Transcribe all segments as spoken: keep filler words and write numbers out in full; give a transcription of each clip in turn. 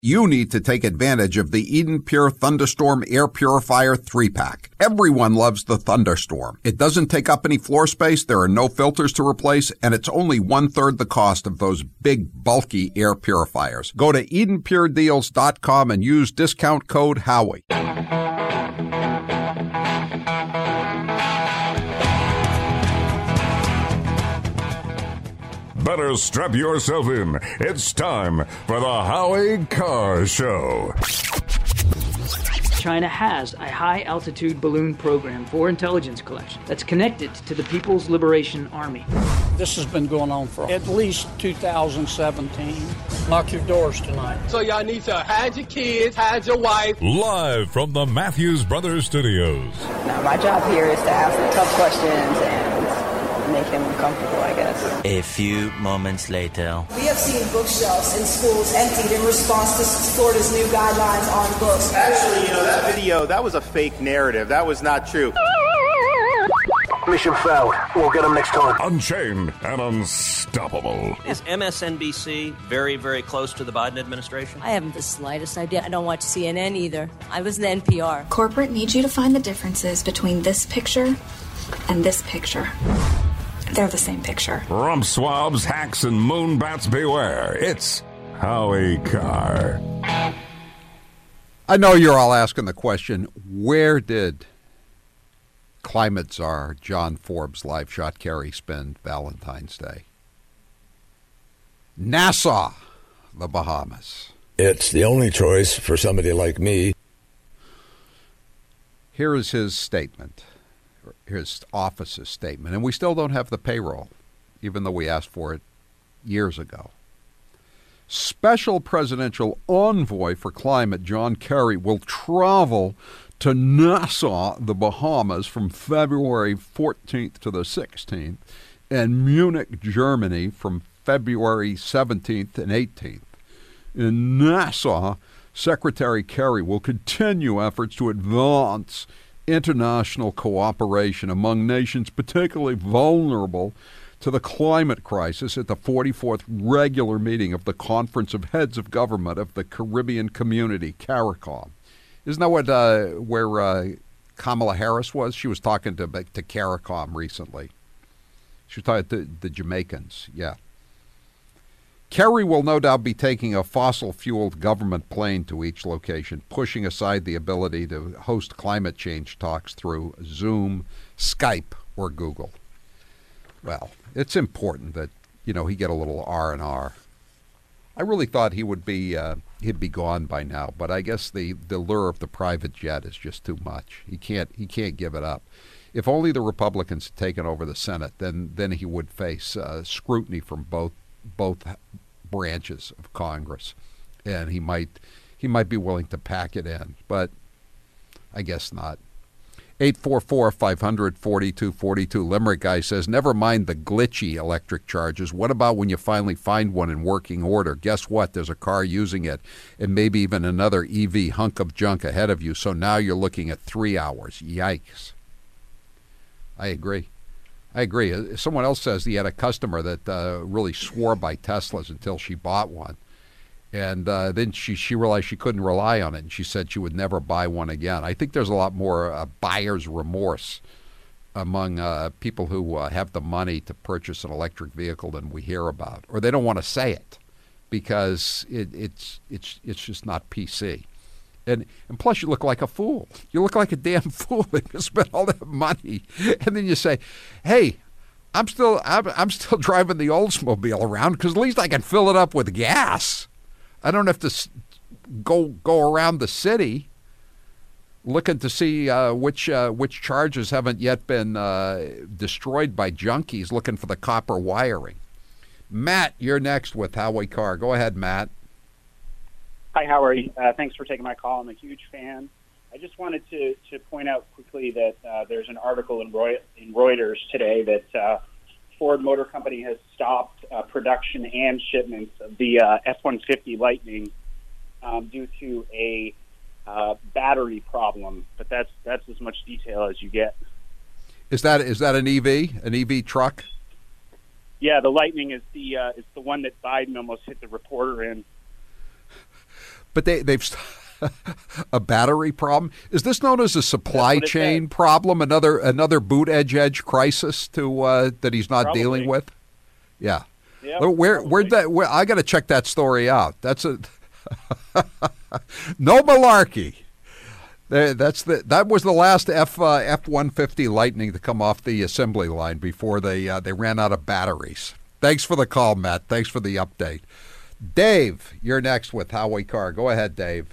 You need to take advantage of the Eden Pure Thunderstorm Air Purifier three pack. Everyone loves the Thunderstorm. It doesn't take up any floor space, there are no filters to replace, and it's only one-third the cost of those big, bulky air purifiers. Go to eden pure deals dot com and use discount code Howie. Better strap yourself in. It's time for the Howie Carr Show. China has a high-altitude balloon program for intelligence collection that's connected to the People's Liberation Army. This has been going on for at least two thousand seventeen. Lock your doors tonight. So y'all need to hide your kids, hide your wife. Live from the Matthews Brothers Studios. Now, my job here is to ask the tough questions and make him uncomfortable, I guess. A few moments later. We have seen bookshelves in schools emptied in response to Florida's new guidelines on books. Actually, you know, that video, that was a fake narrative. That was not true. Mission failed. We'll get him next time. Unchained and unstoppable. Is M S N B C very, very close to the Biden administration? I haven't the slightest idea. I don't watch C N N either. I was in N P R. Corporate needs you to find the differences between this picture and this picture. They're the same picture. Rump swabs, hacks, and moonbats beware. It's Howie Carr. I know you're all asking the question, where did climate czar John Forbes live shot Kerry spend Valentine's Day? Nassau, the Bahamas. It's the only choice for somebody like me. Here is his statement. His office's statement, and we still don't have the payroll, even though we asked for it years ago. Special Presidential Envoy for Climate John Kerry will travel to Nassau, the Bahamas, from February fourteenth to the sixteenth, and Munich, Germany, from February seventeenth and eighteenth. In Nassau, Secretary Kerry will continue efforts to advance international cooperation among nations particularly vulnerable to the climate crisis at the forty-fourth regular meeting of the Conference of Heads of Government of the Caribbean Community, CARICOM. Isn't that what uh, where uh, Kamala Harris was? She was talking to to CARICOM recently. She was talking to the Jamaicans, yeah. Kerry will no doubt be taking a fossil-fueled government plane to each location, pushing aside the ability to host climate change talks through Zoom, Skype, or Google. Well, it's important that, you know, he get a little R and R. I really thought he would be uh, he'd be gone by now, but I guess the, the lure of the private jet is just too much. He can't he can't give it up. If only the Republicans had taken over the Senate, then then he would face uh, scrutiny from both both branches of Congress, and he might he might be willing to pack it in, but I guess not. eight four four, five hundred, forty-two forty-two. Limerick guy says, never mind the glitchy electric charges. What about when you finally find one in working order? Guess what? There's a car using it, and maybe even another E V hunk of junk ahead of you, so now you're looking at three hours. Yikes. I agree. I agree. Someone else says he had a customer that uh, really swore by Teslas until she bought one. And uh, then she, she realized she couldn't rely on it, and she said she would never buy one again. I think there's a lot more uh, buyer's remorse among uh, people who uh, have the money to purchase an electric vehicle than we hear about. Or they don't want to say it because it, it's, it's, it's just not P C. And and plus you look like a fool. You look like a damn fool if you spend all that money, and then you say, "Hey, I'm still I'm, I'm still driving the Oldsmobile around because at least I can fill it up with gas. I don't have to go go around the city looking to see uh, which uh, which charges haven't yet been uh, destroyed by junkies looking for the copper wiring." Matt, you're next with Howie Carr. Go ahead, Matt. Hi, Howie. Uh, thanks for taking my call. I'm a huge fan. I just wanted to, to point out quickly that uh, there's an article in, Roy, in Reuters today that uh, Ford Motor Company has stopped uh, production and shipments of the uh, F one fifty Lightning um, due to a uh, battery problem. But that's that's as much detail as you get. Is that is that an E V, an E V truck? Yeah, the Lightning is the uh, is the one that Biden almost hit the reporter in. But they, they've a battery problem. Is this known as a supply chain problem? Another another boot edge edge crisis to uh, that he's not Probably. dealing with? Yeah. Yep, where where where'd that? Where, I got to check that story out. That's a no malarkey. That's the that was the last F uh, F one fifty Lightning to come off the assembly line before they uh, they ran out of batteries. Thanks for the call, Matt. Thanks for the update. Dave, you're next with Howie Carr. Go ahead, Dave.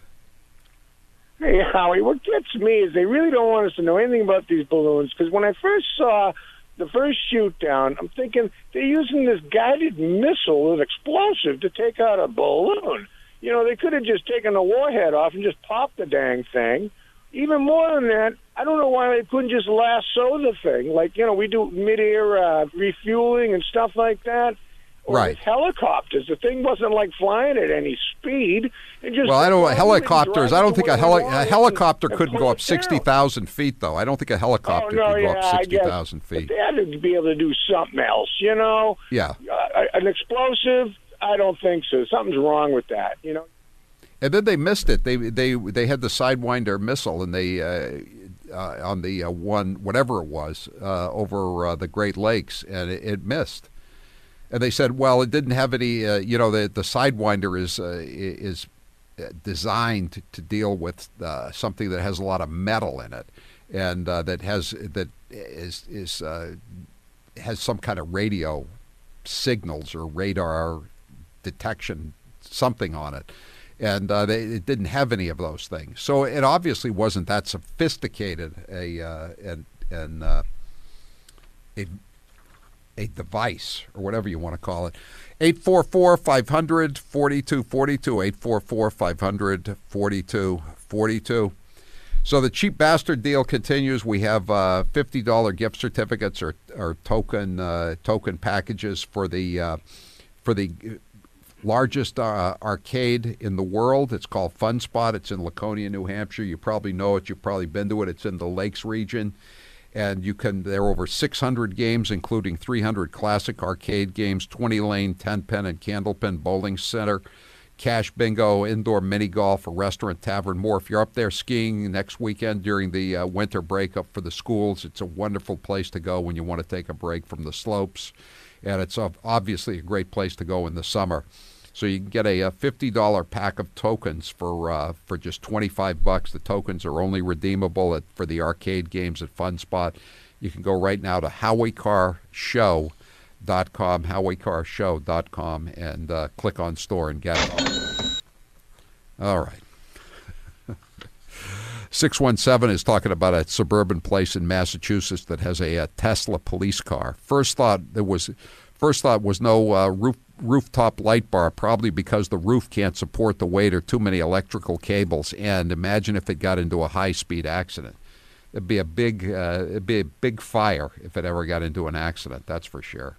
Hey, Howie, what gets me is they really don't want us to know anything about these balloons, because when I first saw the first shoot down, I'm thinking they're using this guided missile with explosive to take out a balloon. You know, they could have just taken the warhead off and just popped the dang thing. Even more than that, I don't know why they couldn't just lasso the thing. Like, you know, we do mid-air uh, refueling and stuff like that. Or right. with helicopters. The thing wasn't like flying at any speed. It just well, I don't helicopters. I don't think a, heli- a helicopter couldn't go up sixty thousand feet, though. I don't think a helicopter oh, no, could yeah, go up sixty thousand feet. But they had to be able to do something else, you know? Yeah. Uh, an explosive, I don't think so. Something's wrong with that, you know? And then they missed it. They they they had the Sidewinder missile, and they uh, uh, on the uh, one whatever it was uh, over uh, the Great Lakes, and it, it missed. And they said, well, it didn't have any. Uh, you know, the the Sidewinder is uh, is designed to, to deal with uh, something that has a lot of metal in it, and uh, that has that is is uh, has some kind of radio signals or radar detection something on it. And uh, they, it didn't have any of those things, so it obviously wasn't that sophisticated a uh, and and uh, a a device or whatever you want to call it. eight four four, five hundred, forty-two forty-two, eight four four, five hundred, forty-two forty-two. So the cheap bastard deal continues. We have uh, fifty dollars gift certificates or or token uh, token packages for the uh, for the. largest uh, arcade in the world. It's called Fun Spot. It's in Laconia, New Hampshire. You probably know it. You've probably been to it. It's in the Lakes region. And you can, there are over six hundred games, including three hundred classic arcade games, twenty lane, ten pin, and candlepin bowling center, cash bingo, indoor mini golf, a restaurant, tavern, more. If you're up there skiing next weekend during the uh, winter break up for the schools, it's a wonderful place to go when you want to take a break from the slopes. And it's obviously a great place to go in the summer. So you can get a, a fifty dollars pack of tokens for uh, for just twenty-five bucks. The tokens are only redeemable at, for the arcade games at Fun Spot. You can go right now to howie carr show dot com, howie carr show dot com, and uh, click on store and get it. All right. six one seven is talking about a suburban place in Massachusetts that has a, a Tesla police car. First thought there was, first thought was no uh, roof, rooftop light bar, probably because the roof can't support the weight or too many electrical cables. And imagine if it got into a high-speed accident. It'd be a big, uh, it'd be a big fire if it ever got into an accident. That's for sure.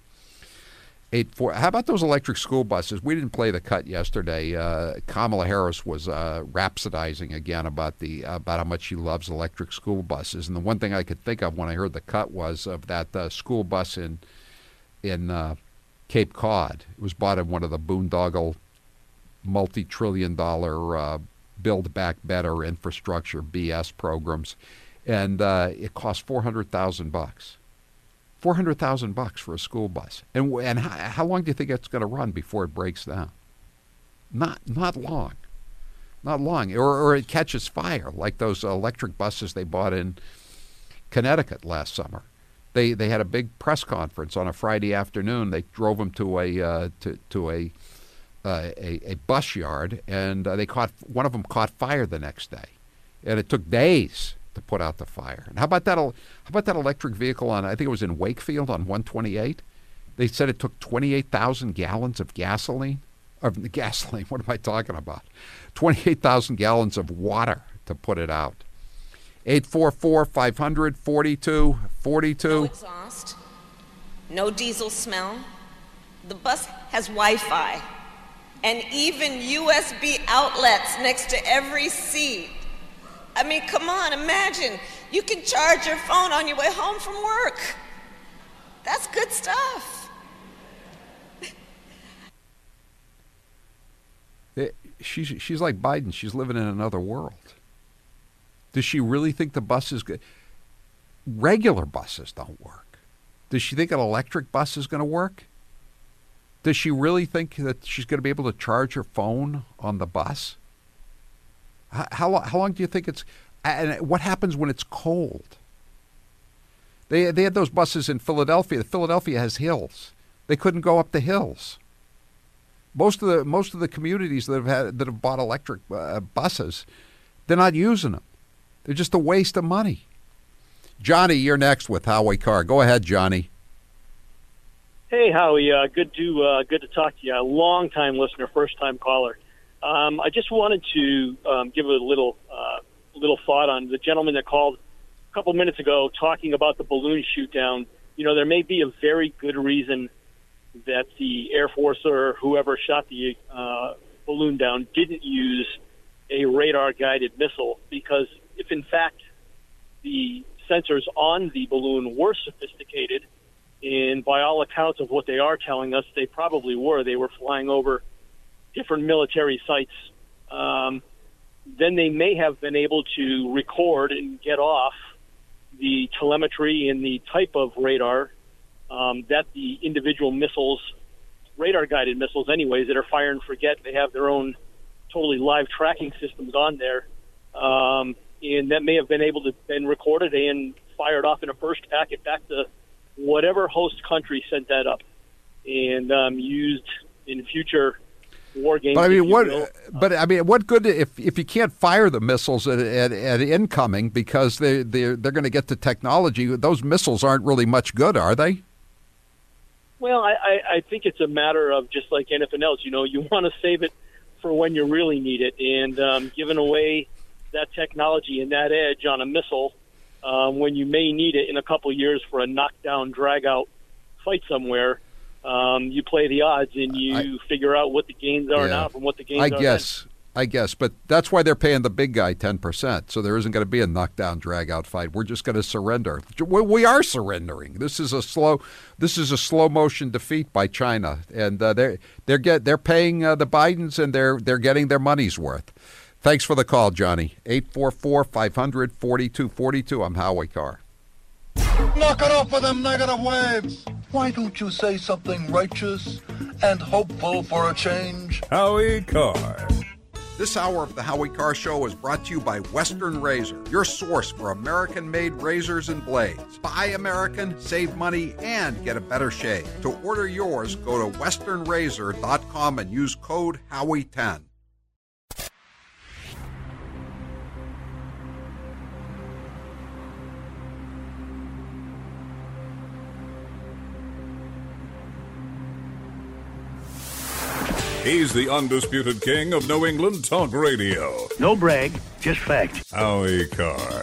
Eight four. How about those electric school buses? We didn't play the cut yesterday. Uh, Kamala Harris was uh, rhapsodizing again about the about how much she loves electric school buses. And the one thing I could think of when I heard the cut was of that uh, school bus in in uh, Cape Cod. It was bought in one of the boondoggle multi-trillion dollar uh, Build Back Better infrastructure B S programs, and uh, it cost four hundred thousand bucks. Four hundred thousand bucks for a school bus, and and how, how long do you think it's going to run before it breaks down? Not not long, not long, or or it catches fire like those electric buses they bought in Connecticut last summer. They they had a big press conference on a Friday afternoon. They drove them to a uh, to to a, uh, a a bus yard, and uh, they caught one of them caught fire the next day, and it took days to put out the fire. And how about that? How about that electric vehicle on? I think it was in Wakefield on one twenty-eight. They said it took twenty-eight thousand gallons of gasoline. Of gasoline. What am I talking about? twenty-eight thousand gallons of water to put it out. eight four four, five hundred, forty-two forty-two. No exhaust, no diesel smell. The bus has Wi-Fi, and even U S B outlets next to every seat. I mean, come on, imagine. You can charge your phone on your way home from work. That's good stuff. she's she's like Biden. She's living in another world. Does she really think the bus is good? Regular buses don't work. Does she think an electric bus is going to work? Does she really think that she's going to be able to charge her phone on the bus? How, how, how long do you think it's... And what happens when it's cold? They they had those buses in Philadelphia. Philadelphia has hills. They couldn't go up the hills. Most of the most of the communities that have had that have bought electric uh, buses, they're not using them. They're just a waste of money. Johnny, you're next with Howie Carr. Go ahead, Johnny. Hey, Howie. Uh, good to uh, good to talk to you. A long time listener, first time caller. Um, I just wanted to um, give a little uh, little thought on the gentleman that called a couple minutes ago talking about the balloon shoot down. You know, there may be a very good reason that the Air Force or whoever shot the uh, balloon down didn't use a radar-guided missile, because if in fact the sensors on the balloon were sophisticated, and by all accounts of what they are telling us, they probably were, they were flying over different military sites, um, then they may have been able to record and get off the telemetry and the type of radar um, that the individual missiles, radar-guided missiles anyways, that are fire and forget. They have their own totally live tracking systems on there, um, and that may have been able to been recorded and fired off in a first packet back to whatever host country sent that up, and um, used in future war games. But I mean, what? Will. But I mean, what good if if you can't fire the missiles at, at, at incoming because they they're they're going to get the technology? Those missiles aren't really much good, are they? Well, I, I, I think it's a matter of just like anything else. You know, you want to save it for when you really need it, and um, giving away that technology and that edge on a missile um, when you may need it in a couple of years for a knockdown, drag-out fight somewhere. Um, you play the odds and you I, figure out what the gains are yeah, now from what the gains I are. I guess, then. I guess, but that's why they're paying the big guy ten percent. So there isn't going to be a knockdown, drag-out fight. We're just going to surrender. We are surrendering. This is a slow, this is a slow motion defeat by China, and uh, they're they're get they're paying uh, the Bidens, and they're they're getting their money's worth. Thanks for the call, Johnny. eight four four, five hundred, forty-two forty-two. I'm Howie Carr. Knock it off with them negative waves. Why don't you say something righteous and hopeful for a change? Howie Carr. This hour of the Howie Carr Show is brought to you by Western Razor, your source for American-made razors and blades. Buy American, save money, and get a better shave. To order yours, go to western razor dot com and use code Howie ten. He's the undisputed king of New England talk radio. No brag, just fact. Howie Carr.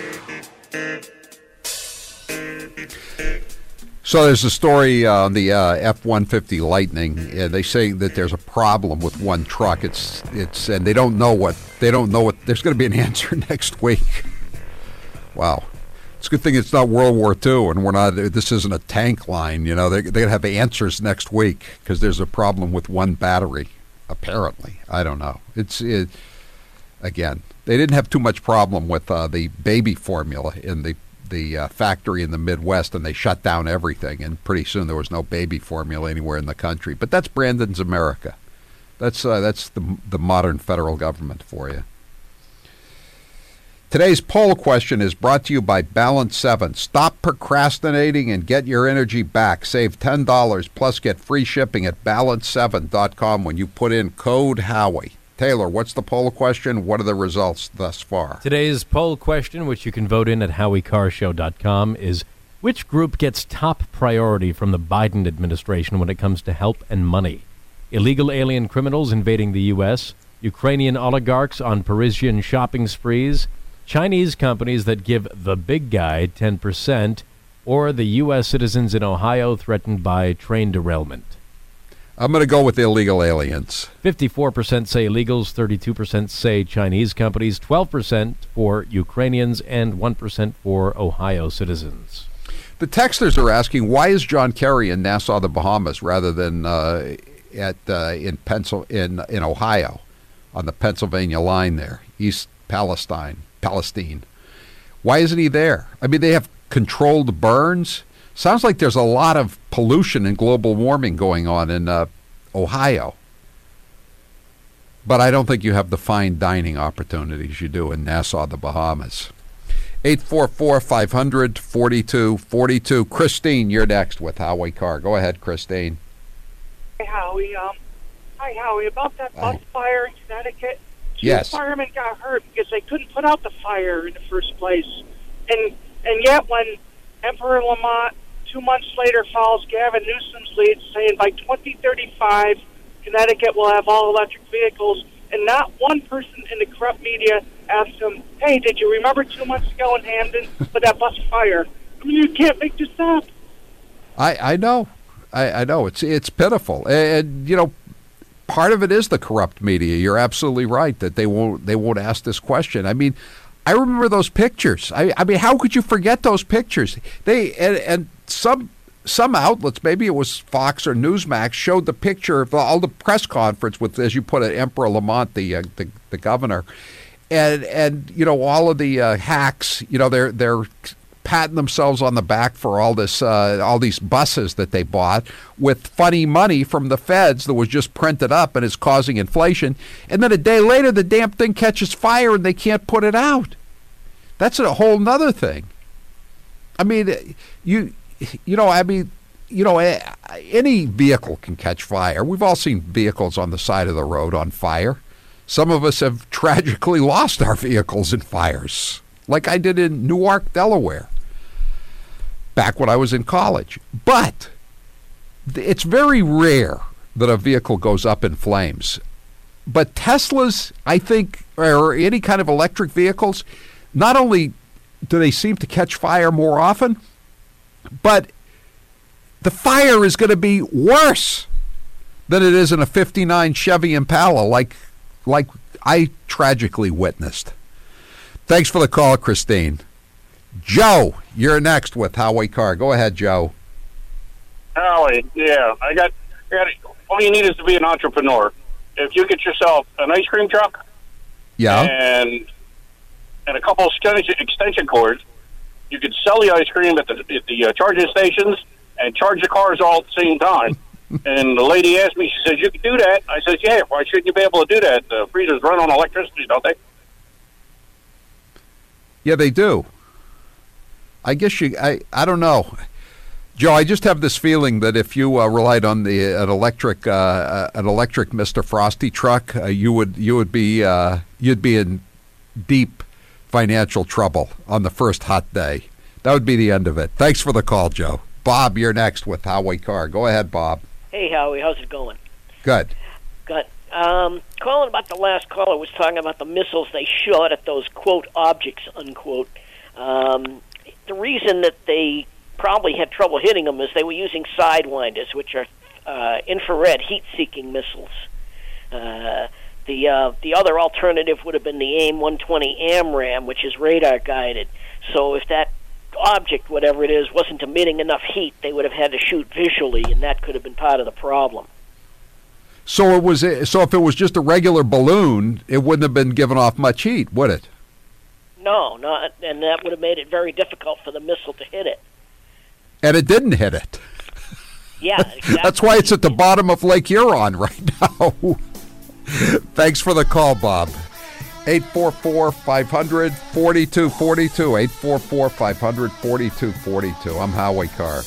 So there's a story on the uh, F one fifty Lightning. Uh, they say that there's a problem with one truck. It's it's and they don't know what they don't know what. There's going to be an answer next week. Wow. It's a good thing it's not World War Two and we're not. This isn't a tank line. You know, they they're gonna have answers next week because there's a problem with one battery. Apparently, I don't know. It's it, again. They didn't have too much problem with uh, the baby formula in the the uh, factory in the Midwest, and they shut down everything. And pretty soon there was no baby formula anywhere in the country. But that's Brandon's America. That's uh, that's the the modern federal government for you. Today's poll question is brought to you by Balance seven. Stop procrastinating and get your energy back. Save ten dollars plus get free shipping at balance seven dot com when you put in code Howie. Taylor, what's the poll question? What are the results thus far? Today's poll question, which you can vote in at howie car show dot com, is which group gets top priority from the Biden administration when it comes to help and money? Illegal alien criminals invading the U S, Ukrainian oligarchs on Parisian shopping sprees, Chinese companies that give the big guy ten percent, or the U S citizens in Ohio threatened by train derailment? I'm going to go with illegal aliens. fifty-four percent say illegals, thirty-two percent say Chinese companies, twelve percent for Ukrainians, and one percent for Ohio citizens. The texters are asking, why is John Kerry in Nassau, the Bahamas, rather than uh, at uh, in Pencil in in Ohio? on the Pennsylvania line there, East Palestine, Palestine. Why isn't he there? I mean, they have controlled burns. Sounds like there's a lot of pollution and global warming going on in uh, Ohio. But I don't think you have the fine dining opportunities you do in Nassau, the Bahamas. eight four four, five hundred, forty-two forty-two. Christine, you're next with Howie Carr. Go ahead, Christine. Hey, Howie. Um, hi, Howie. About that bus Hi. fire in Connecticut. Two Yes. firemen got hurt because they couldn't put out the fire in the first place. And and yet when Emperor Lamont, two months later, follows Gavin Newsom's lead, saying by twenty thirty-five, Connecticut will have all electric vehicles, and not one person in the corrupt media asked him, hey, did you remember two months ago in Hamden with that bus fire? I mean, you can't make this up. I, I know. I, I know. It's it's pitiful. And, you know, part of it is the corrupt media. You're absolutely right that they won't they won't ask this question. I mean, I remember those pictures. I, I mean, how could you forget those pictures? They and, and some some outlets, maybe it was Fox or Newsmax, showed the picture of all the press conference with, as you put it, Emperor Lamont, the uh, the, the governor, and and you know all of the uh, hacks. You know they're they're patting themselves on the back for all this uh, all these buses that they bought with funny money from the feds that was just printed up and is causing inflation. And then a day later, the damn thing catches fire and they can't put it out. That's a whole nother thing. I mean, you you know, I mean, you know, any vehicle can catch fire. We've all seen vehicles on the side of the road on fire. Some of us have tragically lost our vehicles in fires, like I did in Newark, Delaware, back when I was in college. But it's very rare that a vehicle goes up in flames. But Teslas, I think, or any kind of electric vehicles, not only do they seem to catch fire more often, but the fire is going to be worse than it is in a fifty-nine Chevy Impala, like like I tragically witnessed. Thanks for the call, Christine. Joe, you're next with Howie Carr. Go ahead, Joe. Howie, yeah, I got, I got. All you need is to be an entrepreneur. If you get yourself an ice cream truck, yeah, and and a couple of extension, extension cords, you could sell the ice cream at the at the uh, charging stations and charge the cars all at the same time. And the lady asked me, she says, "You can do that?" I said, "Yeah. Why shouldn't you be able to do that? The freezers run on electricity, don't they?" Yeah, they do. I guess you. I. I don't know, Joe. I just have this feeling that if you uh, relied on the an electric uh, an electric Mister Frosty truck, uh, you would you would be uh, you'd be in deep financial trouble on the first hot day. That would be the end of it. Thanks for the call, Joe. Bob, you're next with Howie Carr. Go ahead, Bob. Hey, Howie, how's it going? Good. Good. Um, calling about the last caller was talking about the missiles they shot at those, quote, objects, unquote. Um, the reason that they probably had trouble hitting them is they were using Sidewinders, which are uh, infrared heat-seeking missiles. Uh, the uh, the other alternative would have been the AIM one twenty AMRAAM, which is radar-guided. So if that object, whatever it is, wasn't emitting enough heat, they would have had to shoot visually, and that could have been part of the problem. So it was. So if it was just a regular balloon, it wouldn't have been giving off much heat, would it? No, not, and that would have made it very difficult for the missile to hit it. And it didn't hit it. Yeah, exactly. That's why it's at the bottom of Lake Huron right now. Thanks for the call, Bob. eight four four, five hundred, forty-two forty-two. eight four four, five hundred, forty-two forty-two. I'm Howie Carr.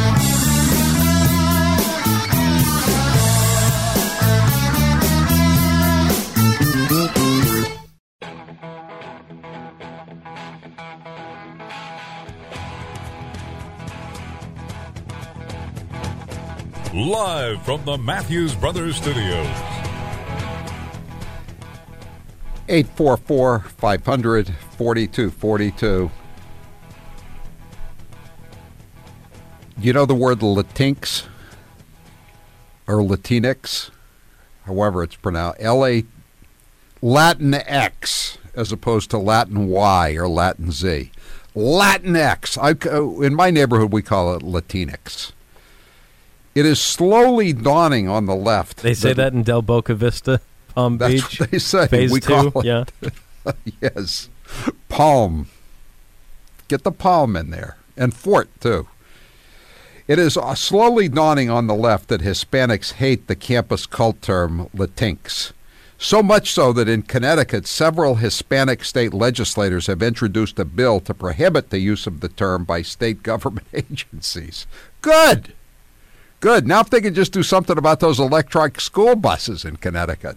Live from the Matthews Brothers Studios. eight four four, five hundred, forty-two forty-two. You know the word Latinx or Latinx, however it's pronounced, L A Latin X as opposed to Latin Y or Latin Z. Latin X. I, in my neighborhood, we call it Latinx. It is slowly dawning on the left. They say that, that in Del Boca Vista Palm That's Beach. what they say. Phase we two, call it. yeah. Yes. Palm. Get the palm in there. And Fort, too. It is uh, slowly dawning on the left that Hispanics hate the campus cult term Latinx. So much so that in Connecticut, several Hispanic state legislators have introduced a bill to prohibit the use of the term by state government agencies. Good. Good. Now if they could just do something about those electric school buses in Connecticut.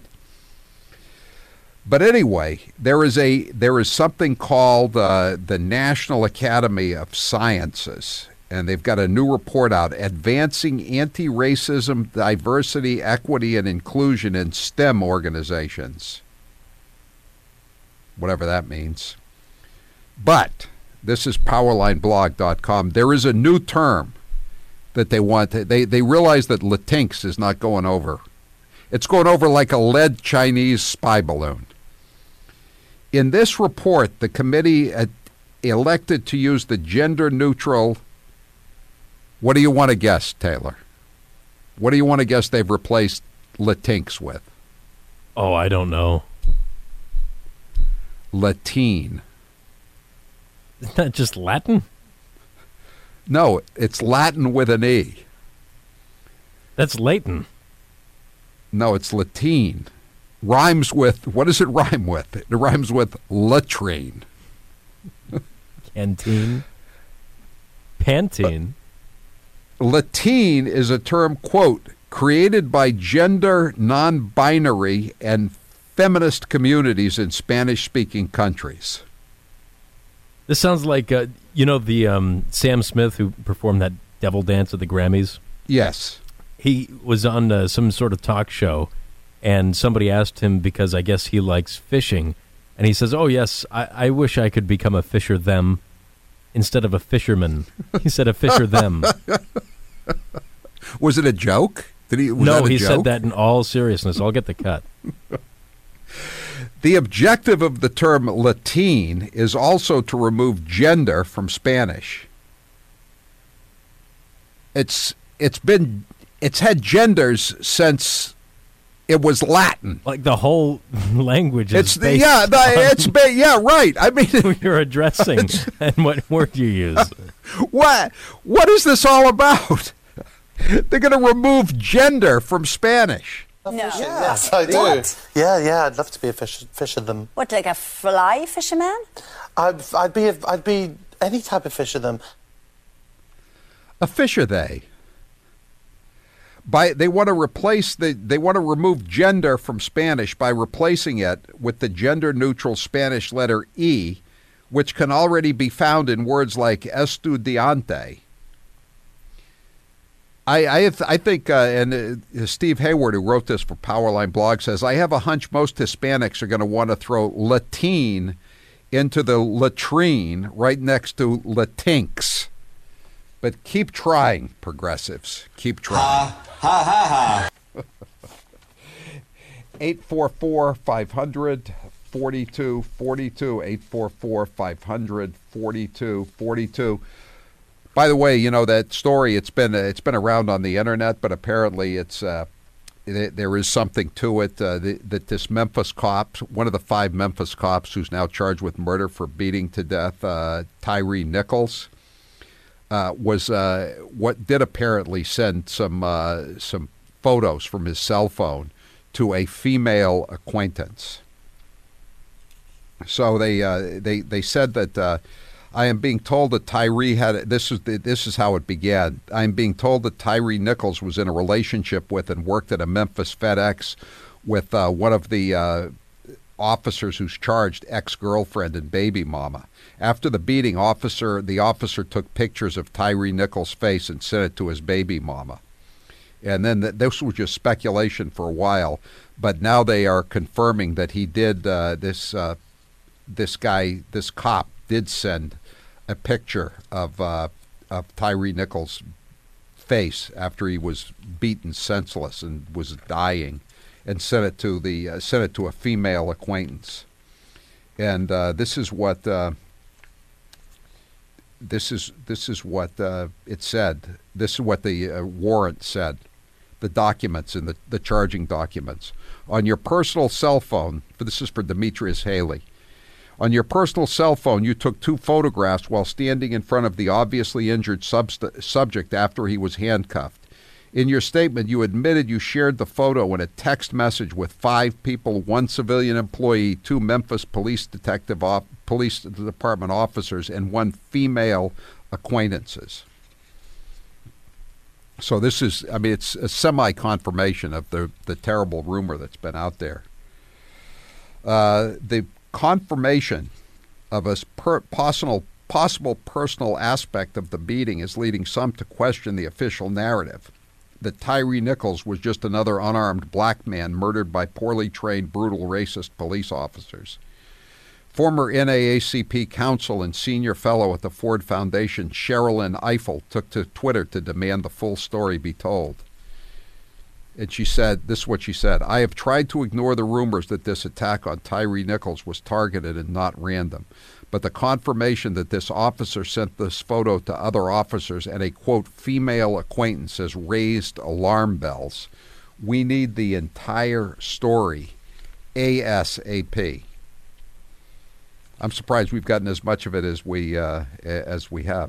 But anyway, there is a there is something called uh, the National Academy of Sciences, and they've got a new report out, Advancing Anti-Racism, Diversity, Equity, and Inclusion in STEM Organizations. Whatever that means. But this is powerline blog dot com. There is a new term that they want. To, they, they realize that Latinx is not going over. It's going over like a lead Chinese spy balloon. In this report, the committee uh, elected to use the gender-neutral. What do you want to guess, Taylor? What do you want to guess they've replaced Latinx with? Oh, I don't know. Latine. Isn't that just Latin? No, it's Latin with an E. That's Latin. No, it's Latine. Rhymes with, what does it rhyme with? It rhymes with latrine. Canteen. Pantene. Uh, Latine is a term, quote, created by gender non-binary and feminist communities in Spanish-speaking countries. This sounds like, uh, you know, the um, Sam Smith who performed that devil dance at the Grammys? Yes. He was on uh, some sort of talk show, and somebody asked him, because I guess he likes fishing, and he says, oh, yes, I, I wish I could become a fisher them instead of a fisherman. He said a fisher them. Was it a joke? Did he? Was no, that a he joke? said that in all seriousness. I'll get the cut. The objective of the term Latine is also to remove gender from Spanish. It's it's been it's had genders since it was Latin. Like the whole language is It's the, based yeah, the, on it's ba- yeah, right. I mean, who you're addressing and what word you use. What what is this all about? They're going to remove gender from Spanish. No. Yes, I do. What? Yeah, yeah, I'd love to be a fish, fisher them. What, like a fly fisherman? I'd, I'd be, a, I'd be any type of fisher them. A fisher they. By they want to replace the they want to remove gender from Spanish by replacing it with the gender-neutral Spanish letter E, which can already be found in words like estudiante. I I, have, I think, uh, and uh, Steve Hayward, who wrote this for Powerline Blog, says, I have a hunch most Hispanics are going to want to throw Latine into the latrine right next to Latinx. But keep trying, progressives. Keep trying. Ha, ha, ha, ha. eight four four, five hundred, forty-two forty-two, eight four four, five hundred, forty-two forty-two. By the way, you know that story. It's been it's been around on the internet, but apparently it's uh, it, there is something to it. Uh, the, that this Memphis cop, one of the five Memphis cops, who's now charged with murder for beating to death uh, Tyree Nichols, uh, was uh, what did apparently send some uh, some photos from his cell phone to a female acquaintance. So they uh, they they said that. Uh, I am being told that Tyree had, this is the, this is how it began. I am being told that Tyree Nichols was in a relationship with and worked at a Memphis FedEx with uh, one of the uh, officers who's charged, ex-girlfriend and baby mama. After the beating, officer the officer took pictures of Tyree Nichols' face and sent it to his baby mama. And then th- this was just speculation for a while, but now they are confirming that he did, uh, this, uh, this guy, this cop did send a picture of uh, of Tyree Nichols' face after he was beaten senseless and was dying, and sent it to the uh, sent it to a female acquaintance. And uh, this is what uh, this is this is what uh, it said. This is what the uh, warrant said. The documents and the, the charging documents. On your personal cell phone, for this is for Demetrius Haley, on your personal cell phone, you took two photographs while standing in front of the obviously injured subst- subject after he was handcuffed. In your statement, you admitted you shared the photo in a text message with five people, one civilian employee, two Memphis police detective op- police department officers, and one female acquaintances. So this is, I mean, it's a semi-confirmation of the, the terrible rumor that's been out there. Uh, the confirmation of a per- possible, possible personal aspect of the beating is leading some to question the official narrative that Tyree Nichols was just another unarmed black man murdered by poorly trained, brutal, racist police officers. Former N double A C P counsel and senior fellow at the Ford Foundation, Sherilyn Ifill, took to Twitter to demand the full story be told. And she said, this is what she said, "I have tried to ignore the rumors that this attack on Tyree Nichols was targeted and not random. But the confirmation that this officer sent this photo to other officers and a, quote, female acquaintance has raised alarm bells. We need the entire story ASAP." I'm surprised we've gotten as much of it as we uh, as we have.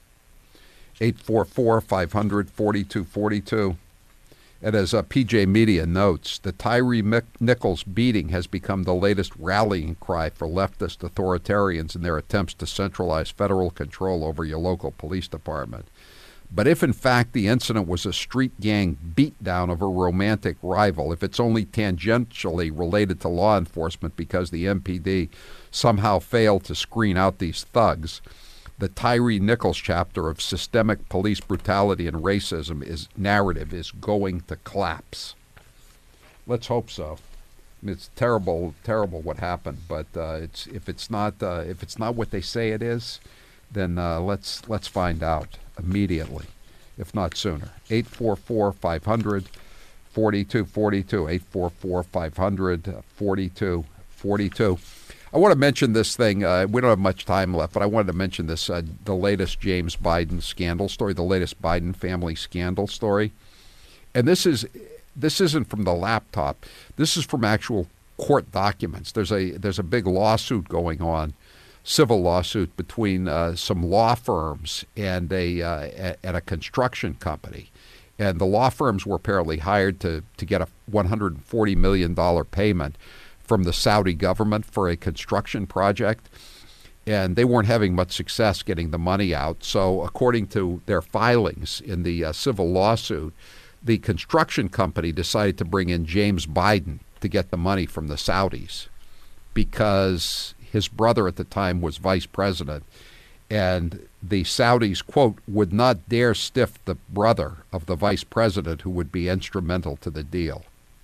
eight four four, five hundred, forty-two forty-two. And as uh, P J Media notes, the Tyree Nichols beating has become the latest rallying cry for leftist authoritarians in their attempts to centralize federal control over your local police department. But if in fact the incident was a street gang beatdown of a romantic rival, if it's only tangentially related to law enforcement because the M P D somehow failed to screen out these thugs, the Tyree Nichols chapter of systemic police brutality and racism is narrative is going to collapse. Let's hope so. I mean, it's terrible, terrible what happened. But uh, it's if it's not uh, if it's not what they say it is, then uh, let's let's find out immediately, if not sooner. eight four four, five hundred, forty-two forty-two. eight four four, five hundred, forty-two forty-two. I want to mention this thing. Uh, we don't have much time left, but I wanted to mention this, uh, the latest James Biden scandal story, the latest Biden family scandal story. And this is this isn't from the laptop. This is from actual court documents. There's a there's a big lawsuit going on, civil lawsuit between uh, some law firms and a uh, and a construction company. And the law firms were apparently hired to, to get a one hundred forty million dollars payment from the Saudi government for a construction project, and they weren't having much success getting the money out. So according to their filings in the uh, civil lawsuit, the construction company decided to bring in James Biden to get the money from the Saudis because his brother at the time was vice president, and the Saudis, quote, would not dare stiff the brother of the vice president who would be instrumental to the deal.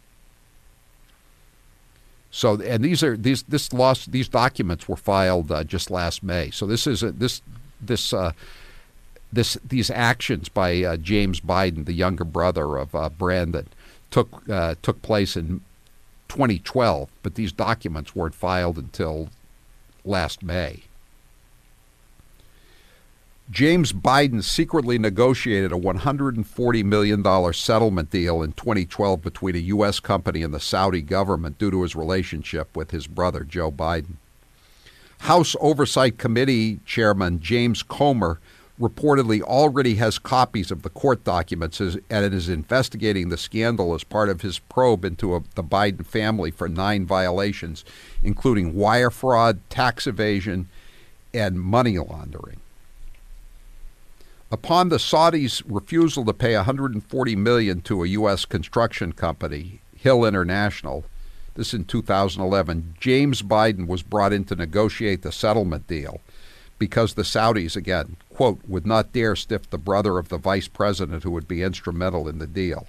So, and these are these this loss these documents were filed uh, just last May. So this is a, this this uh, this these actions by uh, James Biden, the younger brother of uh, Brandon, took uh, took place in twenty twelve. But these documents weren't filed until last May. James Biden secretly negotiated a one hundred forty million dollars settlement deal in twenty twelve between a U S company and the Saudi government due to his relationship with his brother, Joe Biden. House Oversight Committee Chairman James Comer reportedly already has copies of the court documents and is investigating the scandal as part of his probe into a, the Biden family for nine violations, including wire fraud, tax evasion, and money laundering. Upon the Saudis' refusal to pay one hundred forty million dollars to a U S construction company, Hill International, this in two thousand eleven, James Biden was brought in to negotiate the settlement deal because the Saudis, again, quote, would not dare stiff the brother of the vice president who would be instrumental in the deal.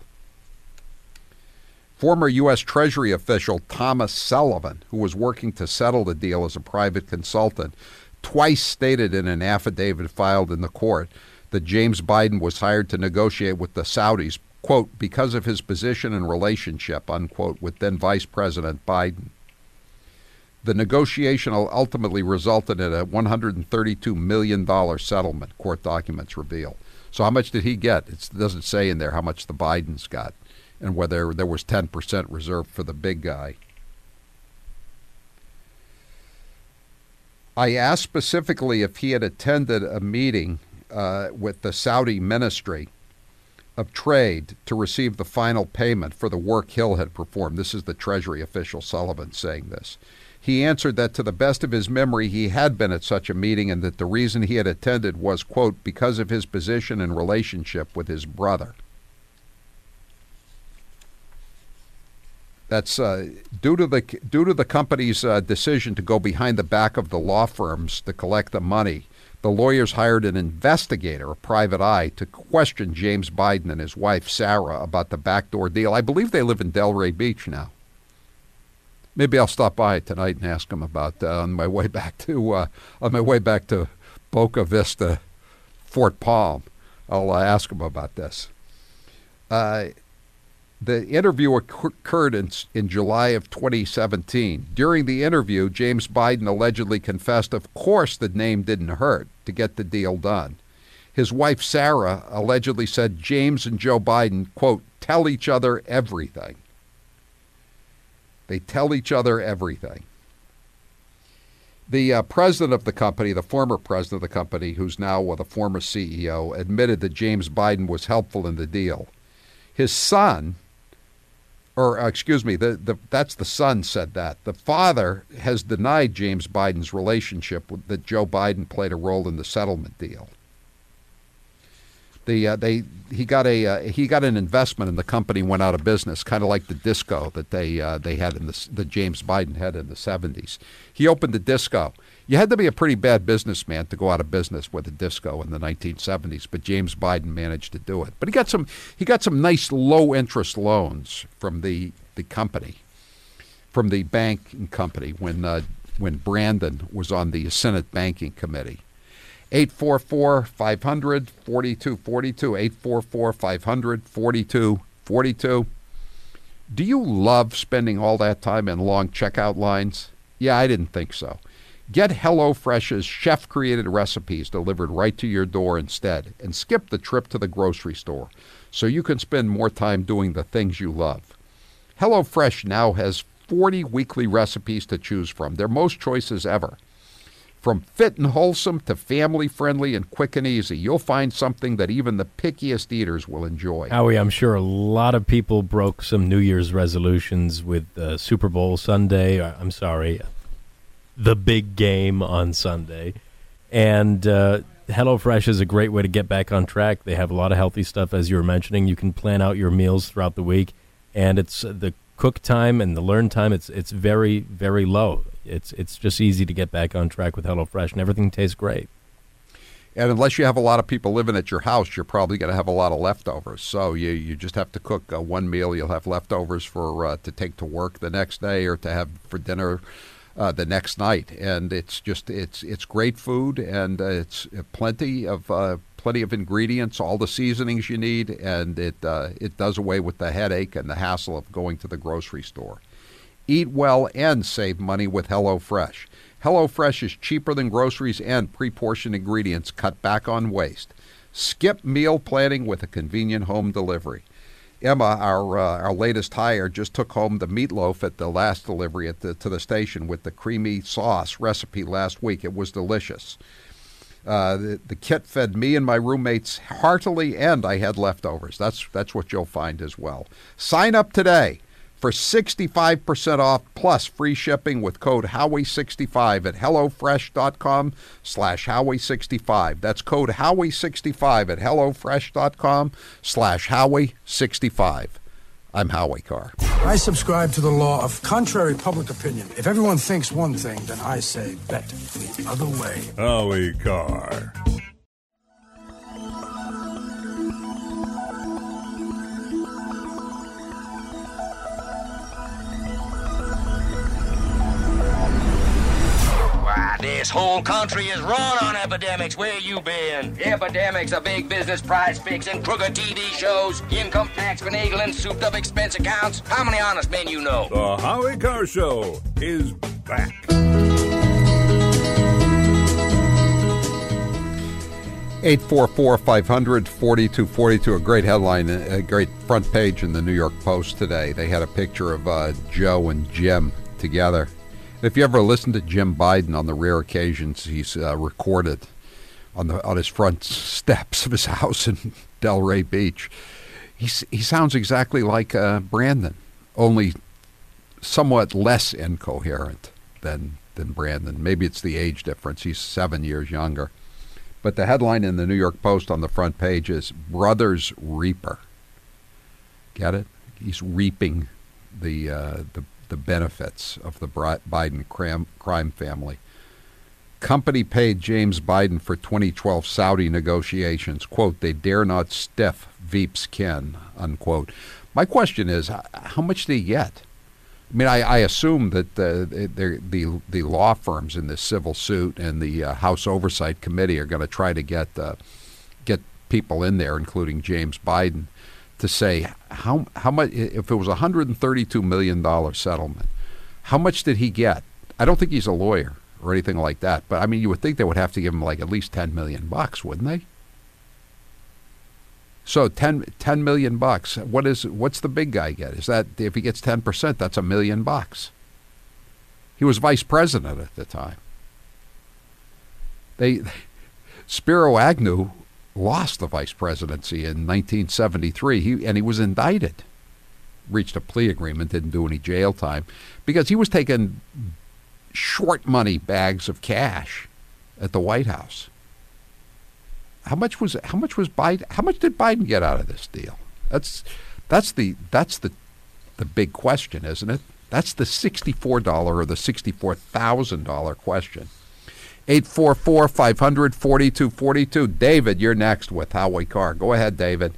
Former U S Treasury official Thomas Sullivan, who was working to settle the deal as a private consultant, twice stated in an affidavit filed in the court that James Biden was hired to negotiate with the Saudis, quote, because of his position and relationship, unquote, with then Vice President Biden. The negotiation ultimately resulted in a one hundred thirty-two million dollars settlement, court documents reveal. So how much did he get? It doesn't say in there how much the Bidens got. and whether there was ten percent reserved for the big guy. I asked specifically if he had attended a meeting uh, with the Saudi Ministry of Trade to receive the final payment for the work Hill had performed. This is the Treasury official Sullivan saying this. He answered that to the best of his memory, he had been at such a meeting and that the reason he had attended was, quote, because of his position and relationship with his brother. That's uh, due to the due to the company's uh, decision to go behind the back of the law firms to collect the money. The lawyers hired an investigator, a private eye, to question James Biden and his wife Sarah about the backdoor deal. I believe they live in Delray Beach now. Maybe I'll stop by tonight and ask them about uh, on my way back to uh, on my way back to Boca Vista, Fort Palm. I'll uh, ask them about this. Uh, The interview occurred in, in July of twenty seventeen. During the interview, James Biden allegedly confessed, of course, the name didn't hurt to get the deal done. His wife, Sarah, allegedly said James and Joe Biden, quote, tell each other everything. They tell each other everything. The uh, president of the company, the former president of the company, who's now uh, the former C E O, admitted that James Biden was helpful in the deal. His son, or uh, excuse me, the, the, that's the son said that. The father has denied James Biden's relationship with, that Joe Biden played a role in the settlement deal. The uh, they he got a uh, he got an investment and the company went out of business, kind of like the disco that they uh, they had in the that James Biden had in the seventies. He opened a disco. You had to be a pretty bad businessman to go out of business with a disco in the nineteen seventies, but James Biden managed to do it. But he got some he got some nice low interest loans from the the company, from the banking company when uh, when Brandon was on the Senate Banking Committee. eight four four, five hundred, four two four two, eight four four, five hundred, four two four two. Do you love spending all that time in long checkout lines? Yeah, I didn't think so. Get HelloFresh's chef-created recipes delivered right to your door instead, and skip the trip to the grocery store so you can spend more time doing the things you love. HelloFresh now has forty weekly recipes to choose from, their most choices ever. From fit and wholesome to family-friendly and quick and easy, you'll find something that even the pickiest eaters will enjoy. Howie, I'm sure a lot of people broke some New Year's resolutions with uh, Super Bowl Sunday. I'm sorry, the big game on Sunday. And uh, HelloFresh is a great way to get back on track. They have a lot of healthy stuff, as you were mentioning. You can plan out your meals throughout the week, and it's uh, the cook time and the learn time, it's it's very, very low. It's it's just easy to get back on track with HelloFresh, and everything tastes great. And unless you have a lot of people living at your house, you're probably going to have a lot of leftovers. So you, you just have to cook uh, one meal. You'll have leftovers for uh, to take to work the next day or to have for dinner uh, the next night. And it's just it's it's great food, and uh, it's plenty of uh, plenty of ingredients, all the seasonings you need, and it uh, it does away with the headache and the hassle of going to the grocery store. Eat well and save money with HelloFresh. HelloFresh is cheaper than groceries, and pre-portioned ingredients cut back on waste. Skip meal planning with a convenient home delivery. Emma, our uh, our latest hire, just took home the meatloaf at the last delivery at the, to the station with the creamy sauce recipe last week. It was delicious. Uh, the, the kit fed me and my roommates heartily, and I had leftovers. That's that's what you'll find as well. Sign up today for sixty-five percent off plus free shipping with code Howie sixty-five at HelloFresh.com slash Howie sixty-five. That's code Howie sixty-five at HelloFresh.com slash Howie sixty-five. I'm Howie Carr. I subscribe to the law of contrary public opinion. If everyone thinks one thing, then I say bet the other way. Howie Carr. This whole country is run on epidemics. Where you been? Epidemics, a big business prize fixing, crooked T V shows, income tax finagling, souped up expense accounts. How many honest men you know? The Howie Carr Show is back. eight four four, five hundred, forty-two forty-two, a great headline, a great front page in the New York Post today. They had a picture of uh, Joe and Jim together. If you ever listen to Jim Biden on the rare occasions he's uh, recorded on the on his front steps of his house in Delray Beach, he's, he sounds exactly like uh, Brandon, only somewhat less incoherent than than Brandon. Maybe it's the age difference. He's seven years younger. But the headline in the New York Post on the front page is Brothers Reaper. Get it? He's reaping the uh, the, the benefits of the Biden crime, crime family. Company paid James Biden for twenty twelve Saudi negotiations. Quote, they dare not stiff Veep's kin, unquote. My question is, how much did he get? I mean, I, I assume that uh, the, the the law firms in this civil suit and the uh, House Oversight Committee are going to try to get uh, get people in there, including James Biden, to say how how much. If it was a one hundred thirty-two million dollars settlement, how much did he get? I don't think he's a lawyer or anything like that, but I mean, you would think they would have to give him like at least ten million bucks, wouldn't they? So ten, ten million bucks. What is what's the big guy get? Is that if he gets ten percent, that's a million bucks. He was vice president at the time. They, Spiro Agnew lost the vice presidency in nineteen seventy-three. He and he was indicted. Reached a plea agreement, didn't do any jail time because he was taking short money bags of cash at the White House. How much was how much was Biden? How much did Biden get out of this deal? That's that's the that's the the big question, isn't it? That's the sixty-four dollar or the sixty-four thousand dollar question. Eight four four five hundred forty two forty two. David, you're next with Howie Carr. Go ahead, David.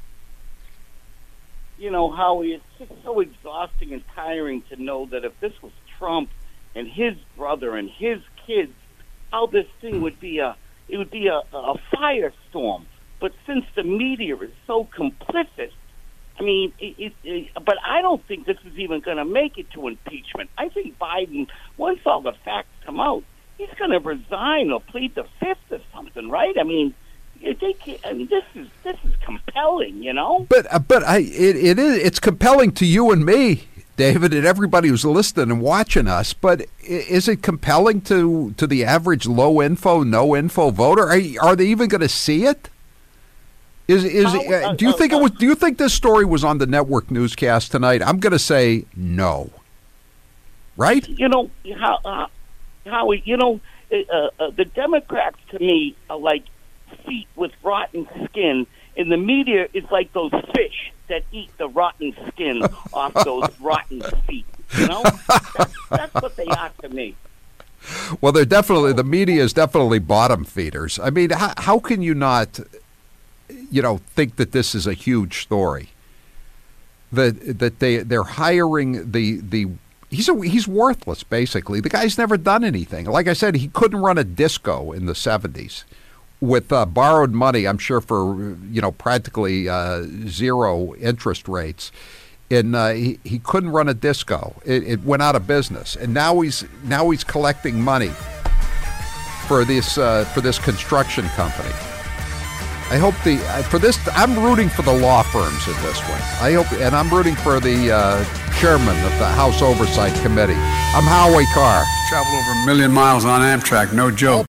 You know, Howie, it's just so exhausting and tiring to know that if this was Trump and his brother and his kids, how this thing would be a It would be a, a firestorm. But since the media is so complicit, I mean, it, it, it, but I don't think this is even going to make it to impeachment. I think Biden, once all the facts come out, he's going to resign or plead the fifth or something, right? I mean, they can't, I mean, this is this is compelling, you know. But uh, but I it, it is it's compelling to you and me, David, and everybody who's listening and watching us, but is it compelling to, to the average low info, no info voter? Are, are they even going to see it? Is is uh, do you think it was? Do you think this story was on the network newscast tonight? I'm going to say no. Right? You know how uh, how you know uh, uh, the Democrats to me are like feet with rotten skin, and the media is like those fish that eat the rotten skin off those rotten feet. You know, that's, that's what they are to me. Well, they're definitely the media is definitely bottom feeders. I mean, how, how can you not, you know, think that this is a huge story? That that they they're hiring the the he's a, he's worthless basically. The guy's never done anything. Like I said, he couldn't run a disco in the seventies. With uh, borrowed money, I'm sure for you know practically uh, zero interest rates, and uh, he he couldn't run a disco. It, it went out of business, and now he's now he's collecting money for this uh, for this construction company. I hope the uh, for this. I'm rooting for the law firms in this one. I hope, and I'm rooting for the uh, chairman of the House Oversight Committee. I'm Howie Carr. Traveled over a million miles on Amtrak, no joke.